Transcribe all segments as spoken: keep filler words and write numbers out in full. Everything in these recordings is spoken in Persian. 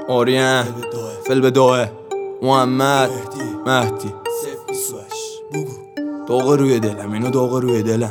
آریان فل به دوه محمد مهدی داغ روی دلم، اینو داغ روی دلم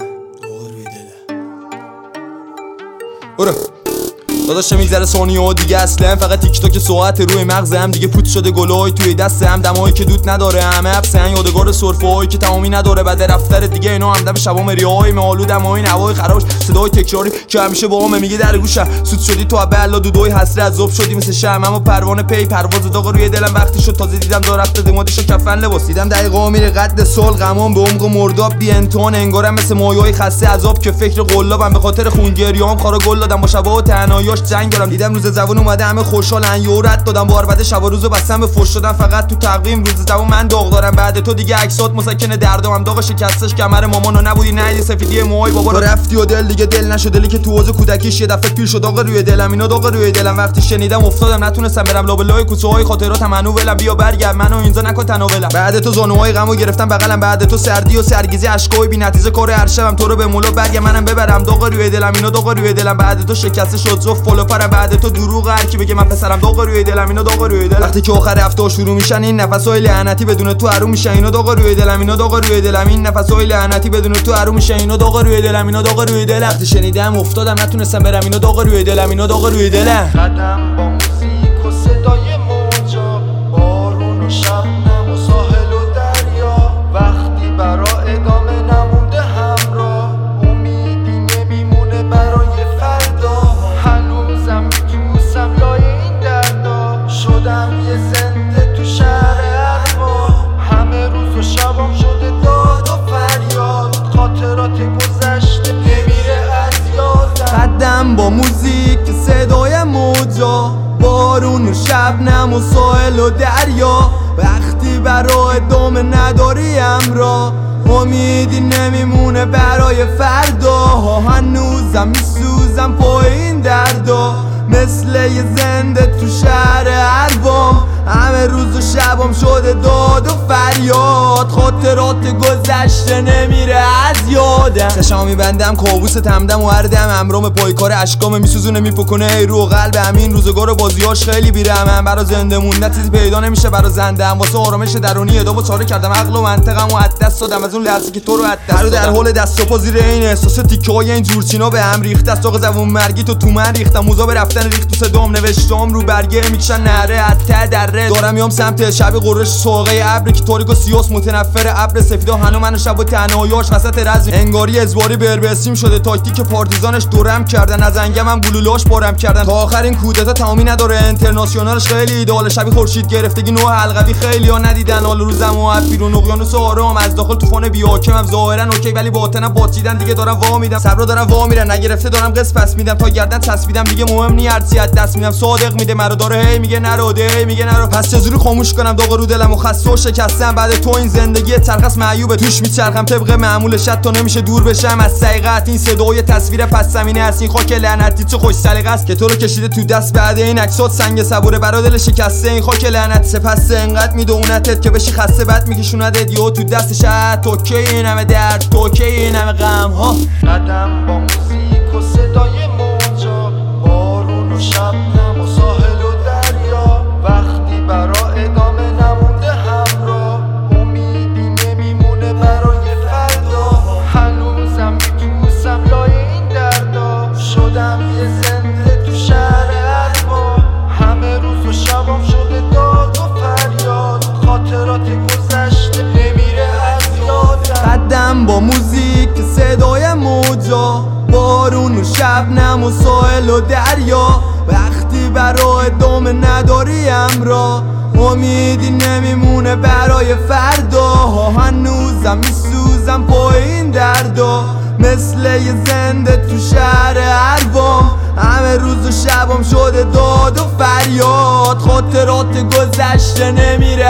برو داداش میگذره ثانیه و دیگه اصلا فقط تیک تاک ساعت روی مغزم دیگه پوت شده گلای توی دستم دمایی که دود نداره همه حبسن یادگار سرفه‌هایی که تمامی نداره بعد رفتر دیگه اینا همدم شبا مریای مالو دمای نوای خرابش صدای تکراری که همیشه با هم میگه در گوشم سود شدی تو بلا دودوی حسره عذاب شدی مثل شمع اما پروانه پی پرواز داغ روی دلم وقتی شد تازه دیدم دار رفته دمادشو کفن لباس دیدم دقیقا میره قد سال غمام به عمق مرداب بی انتون انگارم مثل مایای خسته عذاب که فکر قلابم به خاطر خونگریام خارا گل دادم با شبا و تنهاییاش جنگ دارم دیدم روز زبون اومده همه خوشحالن یورت دادم بار بعد شب و روزو بستم به فوش دادن فقط تو تقویم روز زبون من داغ دارم بعد تو دیگه عکسات مسکن دردام داغ شکستش کمر مامانو نبودی نه سفیدی موهای بابا رو رفتی و دل دیگه دل نشد دلی که تو حوض کودکیش یه دفعه پیر شد داغ روی دلم اینا داغ روی دلم وقتی شنیدم افتادم نتونستم برم لابلای کوچه های خاطراتم منو ولم بیا برگرد منو اینجا نکن تناولم بعد تو زانوهای غمو گرفتم بغلم بعد تو سردی و سرگیزی اشکای بی‌نتیجه کار هر شبم تو رو به مولا برگرد منم ببرم داغ روی دلم اینا داغ روی دلم بعد تو شکسته شد زف فلوپر بعد تو دروغ هر کی بگه من پسرم داغ روی دلم اینا داغ روی دلم وقتی که آخر هفته شروع میشن این نفسای لعنتی بدون تو حروم میشن اینا داغ روی دلم اینا داغ روی دلم این نفسای لعنتی بدون تو حروم میشن اینا داغ روی دلم اینا داغ روی دلم وقتی شنیدم افتادم نتونستم برم اینا داغ روی دلم اینا داغ روی دلم قدم با موزیک و صدای موجا بارون و شبنم و ساحل و دریا وقتی برا ادامه نمونده همراه امیدی نمیمونه برای فردا هنوزم میتوسم لای این دردا شدم یه زنده تو شهر اروا همه روز و شبم شده داد و فریاد خاطرات گذشته نمیره از یادم قدم با موزیک صدای موجا بارون و شبنم و ساحل و دریا وقتی برای ادامه نداری امرا امیدی نمیمونه برای فردا هنوزم میسوزم پای این دردا مثل یه زنده تو شهر اربام همه روز و شبم شده داد و فریاد خاطرات گذشته نمیره از یادم چشام میبندم کابوس تمدم و هردم امرام پایکار اشکام میسوزونه میپکنه ای رو قلب همین روزگار بازیاش خیلی بیرحمن برا زنده موندن چیزی پیدا نمیشه برا زندم واسه آرامش درونی ادامو چاره کردم عقل و منطقم و از دست دادم از اون لحظه که تو رو از دست در حال دست و پا زیر این احساس تیکه‌های این جورچینا به هم ریخته است داغ زبون مرگی تو تو من ریختم موزا به رفتن ریخت تو صدام نوشتم رو برگه میکشن نره حتی دره دارم میام سمت شب قرش ساقه ابر که تاریک و سیاس متنفر ابر سفیدا هنو منو شب و تنهاییاش وسط رز انگاری ازواری بربسیم شده تاکتیک پارتیزانش دورم کردن از انگم هم گلولاش بارم کردن تا آخر این کودتا تمامی نداره انترناسیونالش خیلی ایدال شبی خورشید گرفتگی نوع حلقوی خیلی ها ندیدن حال روزم و بیرون اقیانوس آرام از داخل طوفان بی‌حاکمم ظاهرا اوکی ولی باطنم باطیدن دیگه دارم وا میدم صبر دارم وا میرن نگرفته دارم قص پس میدم تا گردن چسبیدم دیگه مهم نی هرچی از دست میدم صادق میده مرا داره هی میگه نرو ده هی میگه نرو پس چجوری خاموش کنم داغ رو دلم و خسته و شکستم بعد تو این زندگی ترخص معیوبه توش میچرخم طبق معمولش تا نمیشه دور بشم از سیغت این صدای تصویر پس زمینه است این خاک لعنتی چه خوش سلیقه است که تو رو کشیده تو دست بعد این عکسات سنگ صبوره برا دل شکسته این خاک لعنت سپس انقدر میدونتت که بشی خسته بعد میکشوندت یهو تو دستش توکه این همه درد توکه این همه غم ها قدم با موزیک و صدای موجا بارون و شبنم و ساحل و دریا وقتی برا ادامه نمونده همراه امیدی نمیمونه برای فردا هنوزم میتوسم لای این دردا شدم یه زنده تو شهر اروا همه روز و شبم شده داد و فریاد خاطرات گذشته نمیره از یادم قدم با موزیک صدای موجا بارون و شبنم و ساحل و دریا وقتی برای ادامه نداری امرا امیدی نمیمونه برای فردا هنوزم میسوزم پای این دردا مثل یه زنده تو شهر اربام همه روز و شبم شده داد و فریاد خاطرات گذشته نمیره از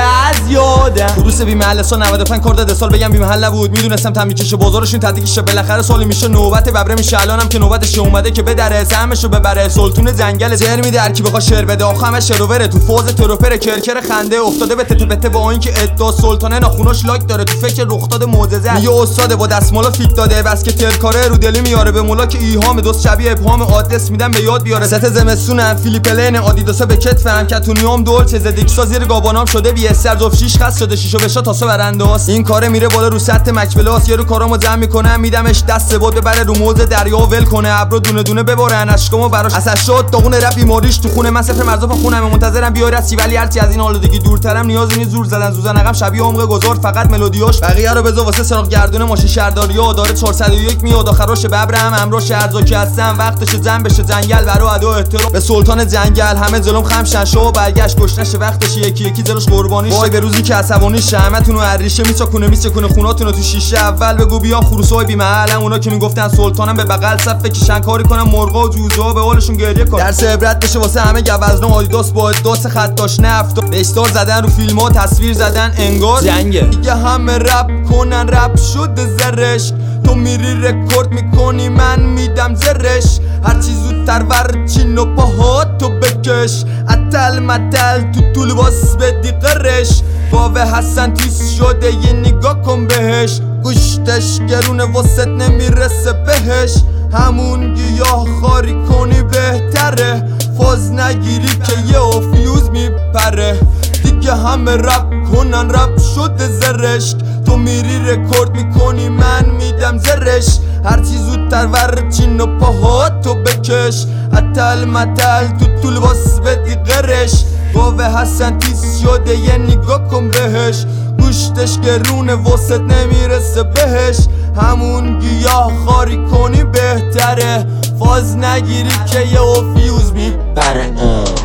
یادم خروس بی محل سال نود و پنج کرد سال بگم بی محل نبود میدونستم تمیکشه بازارشون تدیکشه بالاخره سالی میشه نوبت ببره میشه الانم که نوبتش اومده که بدره سهمشو ببره سلطون جنگل زر میده هر کی بخواد شعر بده آخه همه شروره تو فاز تروپر کرکر خنده افتاده به تته بته با اینکه ادعا سلطانه ناخوناش لاک داره تو فکر رخ داده معجزه میگه استاد با دستمالا فیک داده بس که ترکاره رو دلی میاره به مولا که ایهام دوست شبیه ابهام آدرس میدم به یاد بیاره ست زمستونم فیلیپ لین آدیداسا به کتفم کتونیوم دولچه زدیکسا زیر گابانام شده بی استر جفت شیش خاص شده شیشو بشا تاسو برنداس این کاره میره بالا رو سطح مکبلاس یه رو کارامو جمع میکنم میدمش دست بود ببره رو موز دریا ول کنه ابرو دونه دونه ببرن اشکامو براش اصلا شد داغون رپ بیماریش تو خونه من صفر مرزا خونم منتظرم بیای رسی ولی هرچی از این آلودگی دورترم نیاز نیست زور زدن زوزن عقب شبیه عمق گذار فقط ملودیاش بقیه رو بذار واسه سراغ گردونه ماشین شهرداریو داره چهارصد و یک میاد آخرش ببرم امرو شهرزاکی هستم وقتش جنب بشه جنگل برا ادا احترام به سلطان جنگل همه ظلم خمشن شو برگشت گشنش وقتش یکی یکی دلش قربانی وای به روزی که عصبانی شمعتون رو عریشه میچکونه میچکونه خوناتون رو تو شیشه اول بگو بیان خروسای بی محلن اونا که میگفتن سلطانم به بغل صف بکشن کاری کنن مرغا و جوجا به قولشون گریه کن درس عبرت بشه واسه همه گوزنا آدیداس با اداس خطاش نفت به استار زدن رو فیلم‌ها تصویر زدن انگار جنگه دیگه همه رپ کنن رپ شده زرش تو میری رکورد میکنی من میدم زرش هرچی زودتر ور چین و پاهات تو بکش اتل متل تو طول باس بدی قرش باوه حسن تیز شده یه نگاه کن بهش گوشتش گرونه واسط نمیرسه بهش همون گیاه خاری کنی بهتره فاز نگیری که یه افیوز میپره دیگه همه رپ کنن رپ شده زرشک تو میری رکورد میکنی من میدم زرش هرچی زودتر ور چین و پاهاتو بکش اتل متل تو طول باس بدی قرش باوه حسن تیز شده یه نگاه کن بهش گوشتش گرونه واسط نمیرسه بهش همون گیاه خاری کنی بهتره فاز نگیری که یه افیوز میپره